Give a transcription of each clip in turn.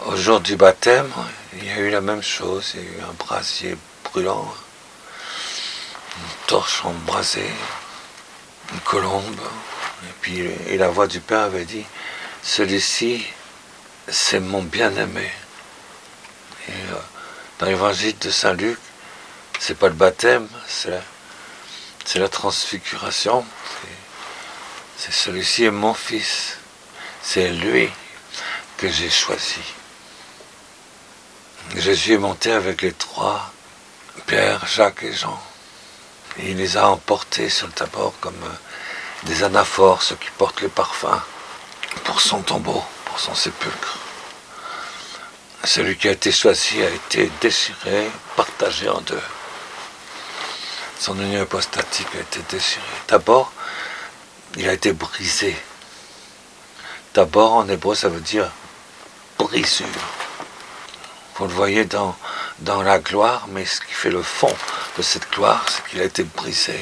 Au jour du baptême, il y a eu la même chose. Il y a eu un brasier brûlant, une torche embrasée, une colombe. Et la voix du Père avait dit, celui-ci, c'est mon bien-aimé. Et dans l'évangile de Saint Luc, c'est pas le baptême, c'est la transfiguration. C'est celui-ci est mon fils. C'est lui que j'ai choisi. Jésus est monté avec les trois, Pierre, Jacques et Jean. Et il les a emportés sur le Tabor comme des anaphores, ceux qui portent les parfums, pour son tombeau, pour son sépulcre. Celui qui a été choisi a été déchiré, partagé en deux. Son union hypostatique a été déchirée. D'abord, il a été brisé. D'abord, en hébreu, ça veut dire brisure. Vous le voyez dans la gloire, mais ce qui fait le fond de cette gloire, c'est qu'il a été brisé,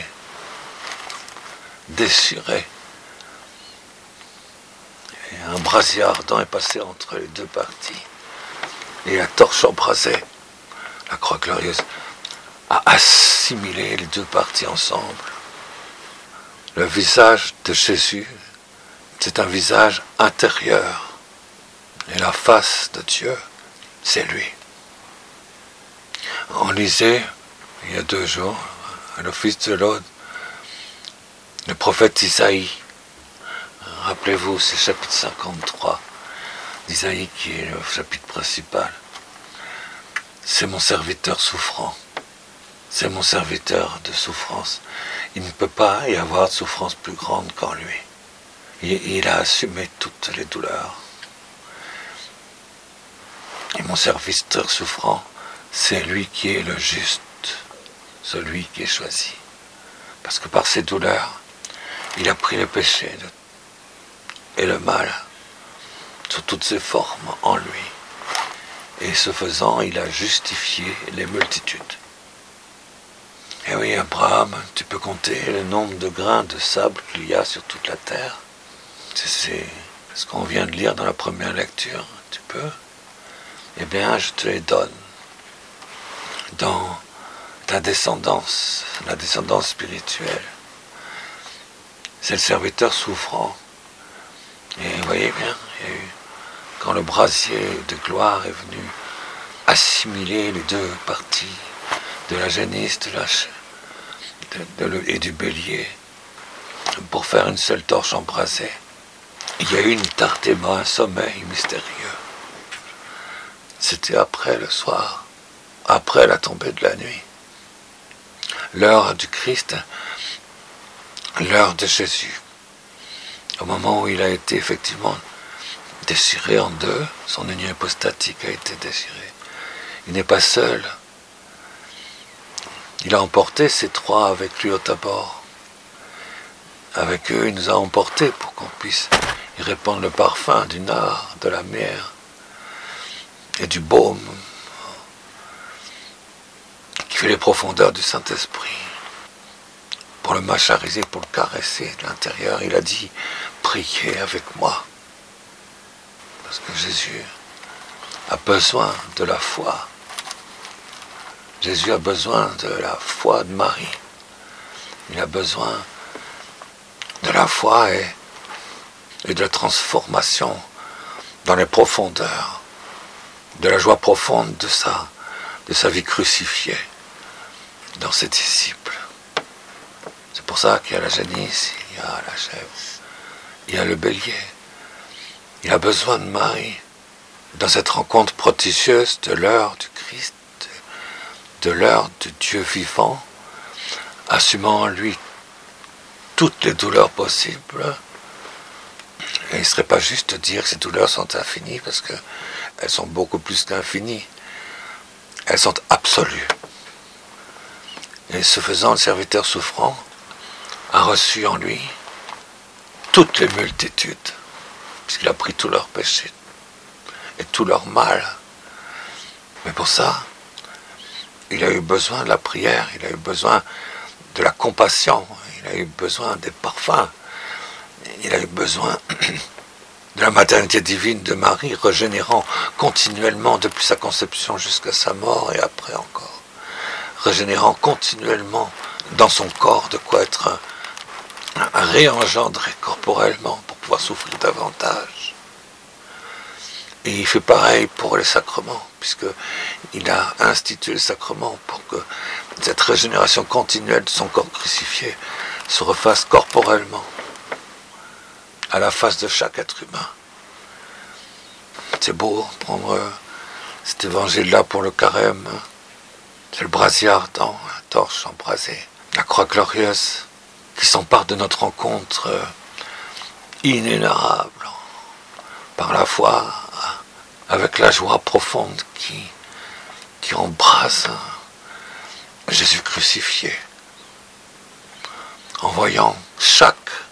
déchiré. Et un brasier ardent est passé entre les deux parties. Et la torche embrasée, la croix glorieuse, a assimilé les deux parties ensemble. Le visage de Jésus, c'est un visage intérieur. Et la face de Dieu, c'est lui. On lisait, il y a 2 jours, à l'office de l'Aude, le prophète Isaïe. Rappelez-vous, c'est chapitre 53 d'Isaïe qui est le chapitre principal. C'est mon serviteur souffrant. C'est mon serviteur de souffrance. Il ne peut pas y avoir de souffrance plus grande qu'en lui. Il a assumé toutes les douleurs. Et mon serviteur souffrant, c'est lui qui est le juste, celui qui est choisi. Parce que par ses douleurs, il a pris le péché et le mal sous toutes ses formes en lui. Et ce faisant, il a justifié les multitudes. Et oui, Abraham, tu peux compter le nombre de grains de sable qu'il y a sur toute la terre. C'est ce qu'on vient de lire dans la première lecture. Tu peux? Eh bien, je te les donne. Dans ta descendance, la descendance spirituelle. C'est le serviteur souffrant. Et vous voyez bien, il y a eu, quand le brasier de gloire est venu assimiler les deux parties de la génisse et du bélier pour faire une seule torche embrasée, il y a eu une tardement, un sommeil mystérieux. C'était après le soir, après la tombée de la nuit. L'heure du Christ, l'heure de Jésus. Au moment où il a été effectivement déchiré en deux, son union hypostatique a été déchirée. Il n'est pas seul. Il a emporté ces trois avec lui au Tabor. Avec eux, il nous a emportés pour qu'on puisse y répandre le parfum du nard, de la myrrhe et du baume qui fait les profondeurs du Saint-Esprit. Pour le mâchariser, pour le caresser de l'intérieur, il a dit « Priez avec moi ». Parce que Jésus a besoin de la foi. Jésus a besoin de la foi de Marie. Il a besoin de la foi et de la transformation dans les profondeurs, de la joie profonde de sa vie crucifiée dans ses disciples. C'est pour ça qu'il y a la génisse, il y a la chèvre, il y a le bélier. Il a besoin de Marie dans cette rencontre prodigieuse de l'heure du Christ, de l'heure de Dieu vivant, assumant en lui toutes les douleurs possibles. Et il ne serait pas juste de dire que ces douleurs sont infinies, parce qu'elles sont beaucoup plus qu'infinies. Elles sont absolues. Et ce faisant, le serviteur souffrant a reçu en lui toutes les multitudes, puisqu'il a pris tous leurs péchés et tout leur mal. Mais pour ça, il a eu besoin de la prière, il a eu besoin de la compassion, il a eu besoin des parfums, il a eu besoin de la maternité divine de Marie, régénérant continuellement depuis sa conception jusqu'à sa mort et après encore, régénérant continuellement dans son corps de quoi être réengendré corporellement pour pouvoir souffrir davantage. Et il fait pareil pour les sacrements, puisqu'il a institué le sacrement pour que cette régénération continuelle de son corps crucifié se refasse corporellement à la face de chaque être humain. C'est beau prendre cet évangile-là pour le carême. C'est le brasier ardent, la torche embrasée, la croix glorieuse qui s'empare de notre rencontre inénarrable par la foi, avec la joie profonde qui embrase Jésus crucifié, en voyant chaque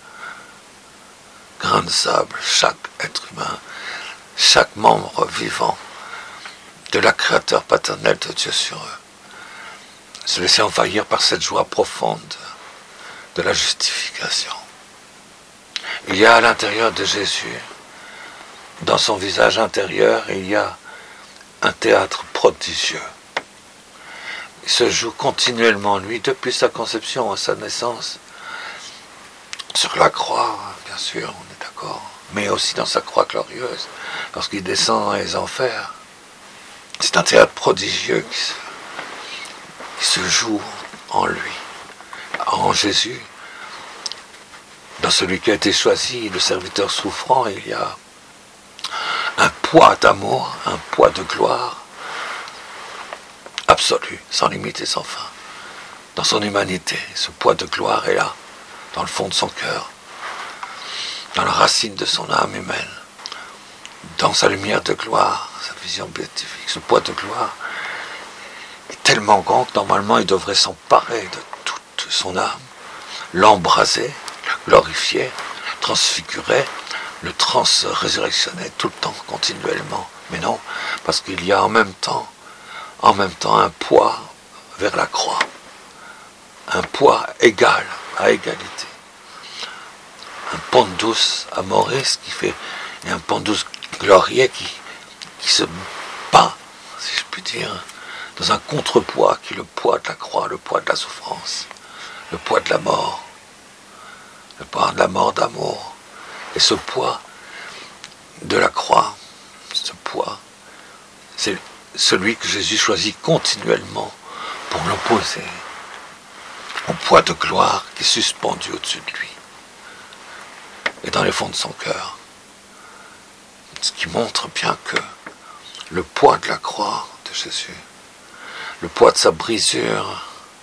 grain de sable, chaque être humain, chaque membre vivant de la créateur paternelle de Dieu sur eux, se laisser envahir par cette joie profonde de la justification. Il y a à l'intérieur de Jésus, dans son visage intérieur, il y a un théâtre prodigieux. Il se joue continuellement, lui, depuis sa conception à sa naissance, sur la croix, bien sûr, on est d'accord, mais aussi dans sa croix glorieuse, lorsqu'il descend dans les enfers. C'est un théâtre prodigieux qui se joue en lui, en Jésus. Dans celui qui a été choisi, le serviteur souffrant, il y a un poids d'amour, un poids de gloire absolu, sans limite et sans fin. Dans son humanité, ce poids de gloire est là, dans le fond de son cœur, dans la racine de son âme humaine, dans sa lumière de gloire, sa vision béatifique. Ce poids de gloire est tellement grand que normalement il devrait s'emparer de toute son âme, l'embraser, la glorifier, la transfigurer, le trans-résurrectionner tout le temps, continuellement. Mais non, parce qu'il y a en même temps un poids vers la croix, un poids égal à égalité. Un pandus amoris et un pandus glorieux qui se bat, si je puis dire, dans un contrepoids qui est le poids de la croix, le poids de la souffrance, le poids de la mort, le poids de la mort d'amour. Et ce poids de la croix, ce poids, c'est celui que Jésus choisit continuellement pour l'opposer au poids de gloire qui est suspendu au-dessus de lui et dans les fonds de son cœur. Ce qui montre bien que le poids de la croix de Jésus, le poids de sa brisure,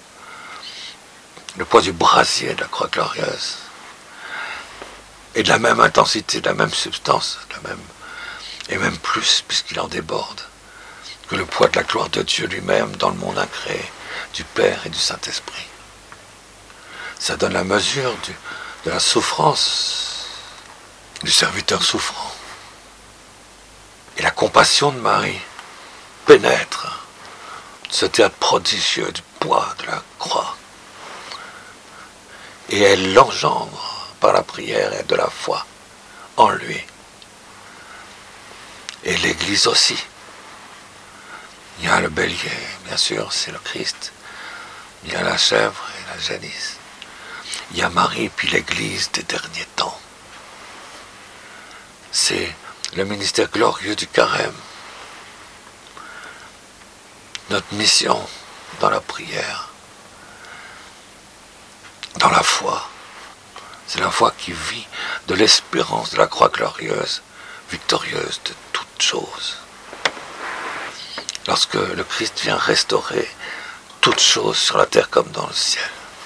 le poids du brasier de la croix glorieuse, et de la même intensité, de la même substance, et même plus, puisqu'il en déborde, que le poids de la gloire de Dieu lui-même dans le monde incréé, du Père et du Saint-Esprit. Ça donne la mesure de la souffrance du serviteur souffrant. Et la compassion de Marie pénètre ce théâtre prodigieux du poids de la croix. Et elle l'engendre par la prière et de la foi en lui. Et l'Église aussi. Il y a le bélier, bien sûr, c'est le Christ. Il y a la chèvre et la génisse. Il y a Marie, puis l'Église des derniers temps. C'est le ministère glorieux du carême. Notre mission dans la prière, dans la foi. C'est la foi qui vit de l'espérance de la croix glorieuse, victorieuse de toutes choses. Lorsque le Christ vient restaurer toutes choses sur la terre comme dans le ciel.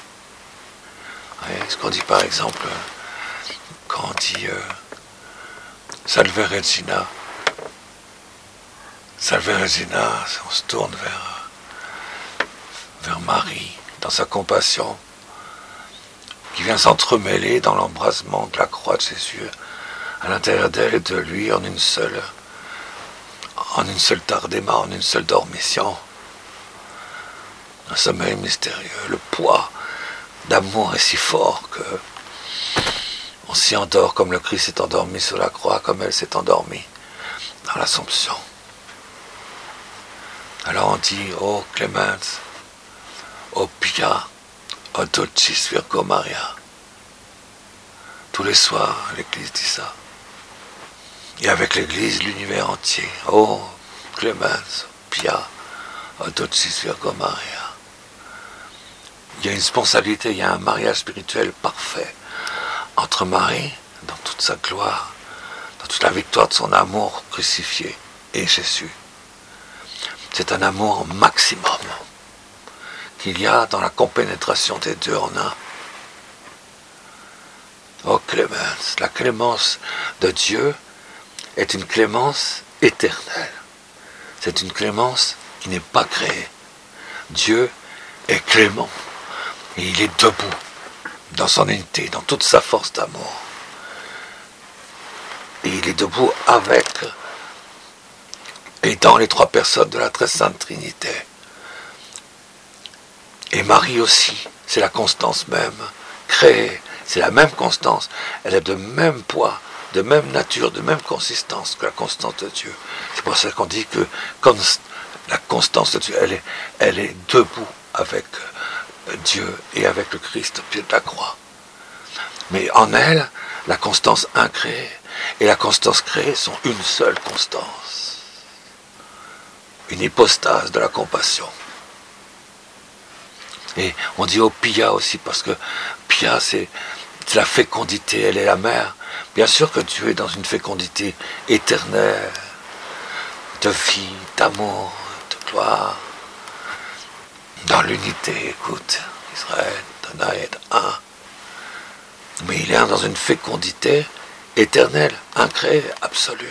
Ce qu'on dit par exemple, quand on dit Salve Regina, on se tourne vers Marie, dans sa compassion, qui vient s'entremêler dans l'embrasement de la croix de Jésus, à l'intérieur d'elle et de lui, en une seule tardema, en une seule dormition. Un sommeil mystérieux, le poids d'amour est si fort que on s'y endort comme le Christ s'est endormi sur la croix, comme elle s'est endormie dans l'Assomption. Alors on dit, ô Clémence, ô Pia, ô Dulcis Virgo Maria. Tous les soirs, l'Église dit ça. Et avec l'Église, l'univers entier. Ô Clémence, Pia, ô Dulcis Virgo Maria. Il y a une sponsabilité, il y a un mariage spirituel parfait entre Marie, dans toute sa gloire, dans toute la victoire de son amour crucifié, et Jésus. C'est un amour maximum qu'il y a dans la compénétration des deux en un. Oh Clémence, la clémence de Dieu est une clémence éternelle. C'est une clémence qui n'est pas créée. Dieu est clément et il est debout dans son unité, dans toute sa force d'amour. Et il est debout avec et dans les trois personnes de la très sainte Trinité. Et Marie aussi, c'est la constance même, créée, c'est la même constance, elle est de même poids, de même nature, de même consistance que la constance de Dieu. C'est pour ça qu'on dit que la constance de Dieu, elle est debout avec Dieu et avec le Christ au pied de la croix. Mais en elle, la constance incréée et la constance créée sont une seule constance. Une hypostase de la compassion. Et on dit au Pia aussi, parce que Pia, c'est la fécondité, elle est la mère. Bien sûr que Dieu est dans une fécondité éternelle, de vie, d'amour, de gloire, dans l'unité, écoute, Israël, Tanaïd, un. Mais il est dans une fécondité éternelle, incréée, absolue.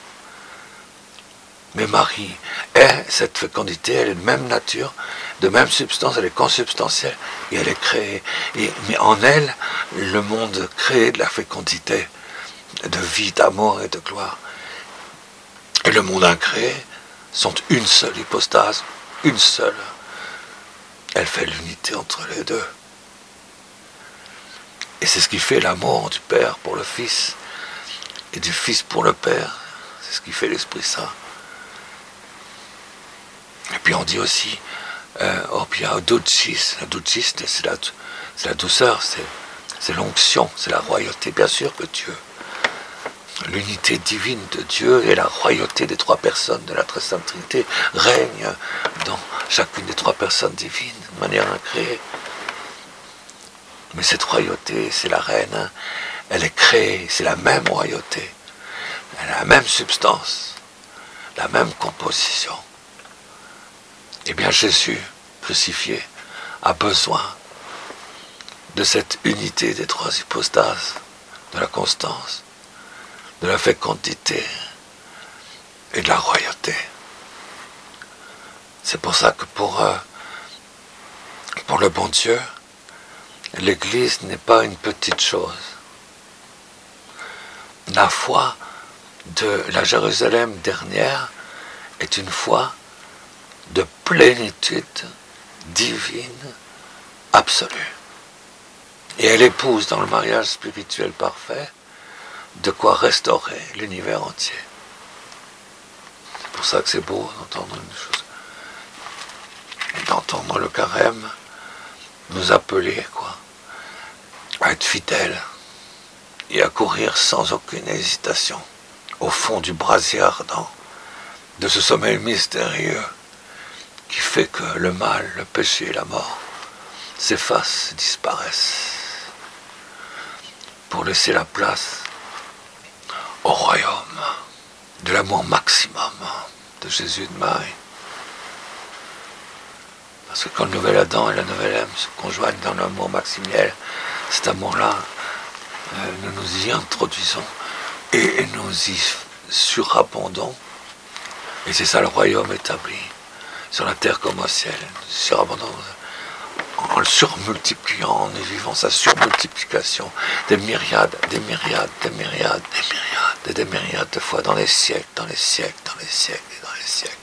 Mais Marie est cette fécondité, elle est de même nature, de même substance, elle est consubstantielle et elle est créée. Mais en elle, le monde créé de la fécondité, de vie, d'amour et de gloire, et le monde incréé sont une seule hypostase, une seule. Elle fait l'unité entre les deux. Et c'est ce qui fait l'amour du Père pour le Fils et du Fils pour le Père. C'est ce qui fait l'Esprit Saint. Et puis on dit aussi, Dulcis, la Dulcis, c'est la douceur, c'est l'onction, c'est la royauté. Bien sûr que Dieu, l'unité divine de Dieu et la royauté des trois personnes de la très sainte Trinité règnent dans chacune des trois personnes divines de manière incréée. Mais cette royauté, c'est la reine, elle est créée, c'est la même royauté, elle a la même substance, la même composition. Eh bien Jésus, crucifié, a besoin de cette unité des trois hypostases, de la constance, de la fécondité et de la royauté. C'est pour ça que pour le bon Dieu, l'Église n'est pas une petite chose. La foi de la Jérusalem dernière est une foi de plénitude divine absolue. Et elle épouse dans le mariage spirituel parfait de quoi restaurer l'univers entier. C'est pour ça que c'est beau d'entendre une chose, d'entendre le carême nous appeler à être fidèles et à courir sans aucune hésitation au fond du brasier ardent de ce sommeil mystérieux qui fait que le mal, le péché et la mort s'effacent, disparaissent, pour laisser la place au royaume de l'amour maximum de Jésus et de Marie. Parce que quand le nouvel Adam et la nouvelle Ève se conjoignent dans l'amour maximiel, cet amour-là, nous nous y introduisons et nous y surabondons. Et c'est ça le royaume établi, sur la terre comme au ciel. Surabondons en le surmultipliant, en y vivant sa surmultiplication, des myriades, des myriades, des myriades, des myriades, et des myriades de fois dans les siècles, dans les siècles, dans les siècles et dans les siècles.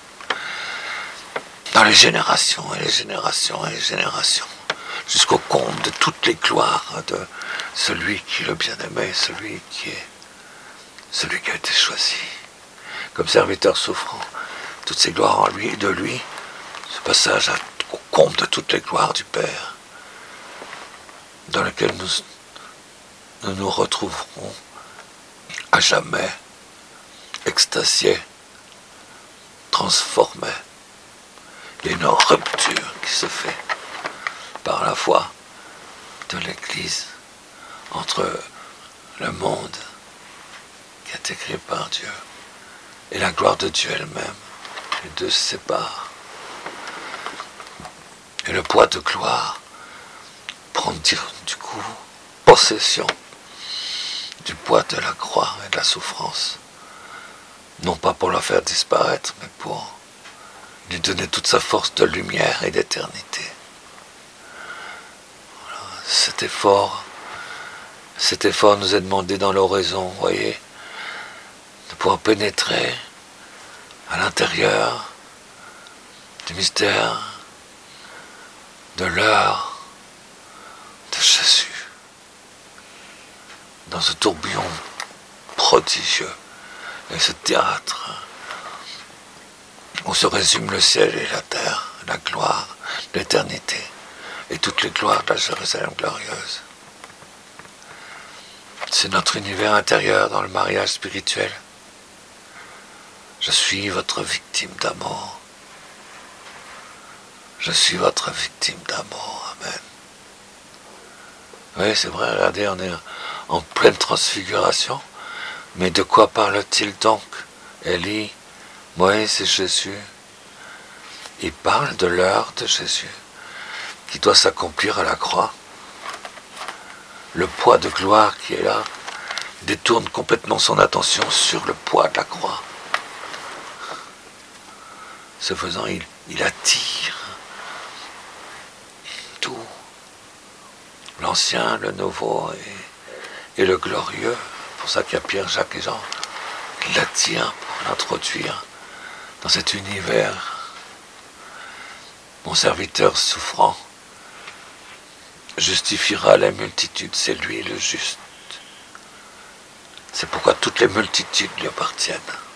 Dans les générations et les générations et les générations, jusqu'au comble de toutes les gloires celui qui est le bien-aimé, celui qui a été choisi, comme serviteur souffrant, toutes ses gloires en lui et de lui, ce passage au comble de toutes les gloires du Père, dans lequel nous nous retrouverons à jamais, extasiés, transformés. Il y a une rupture qui se fait par la foi de l'Église entre le monde qui est écrit par Dieu et la gloire de Dieu elle-même. Les deux se séparent. Et le poids de gloire prend du coup possession du poids de la croix et de la souffrance. Non pas pour la faire disparaître, mais pour lui donner toute sa force de lumière et d'éternité. Voilà. Cet effort nous est demandé dans l'oraison, vous voyez, de pouvoir pénétrer à l'intérieur du mystère de l'heure de Jésus, dans ce tourbillon prodigieux et ce théâtre où se résument le ciel et la terre, la gloire, l'éternité et toutes les gloires de la Jérusalem glorieuse. C'est notre univers intérieur dans le mariage spirituel. Je suis votre victime d'amour. Je suis votre victime d'amour. Amen. Oui, c'est vrai, regardez, on est en pleine transfiguration. Mais de quoi parle-t-il donc, Élie, Moïse et Jésus? Il parle de l'heure de Jésus, qui doit s'accomplir à la croix. Le poids de gloire qui est là détourne complètement son attention sur le poids de la croix. Ce faisant, il attire tout, l'ancien, le nouveau et le glorieux. C'est pour ça qu'il y a Pierre, Jacques et Jean qui l'attirent pour l'introduire dans cet univers. Mon serviteur souffrant justifiera les multitudes, c'est lui le juste. C'est pourquoi toutes les multitudes lui appartiennent.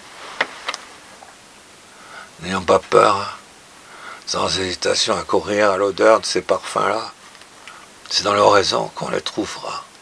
N'ayons pas peur, sans hésitation, à courir à l'odeur de ces parfums-là. C'est dans l'oraison qu'on les trouvera.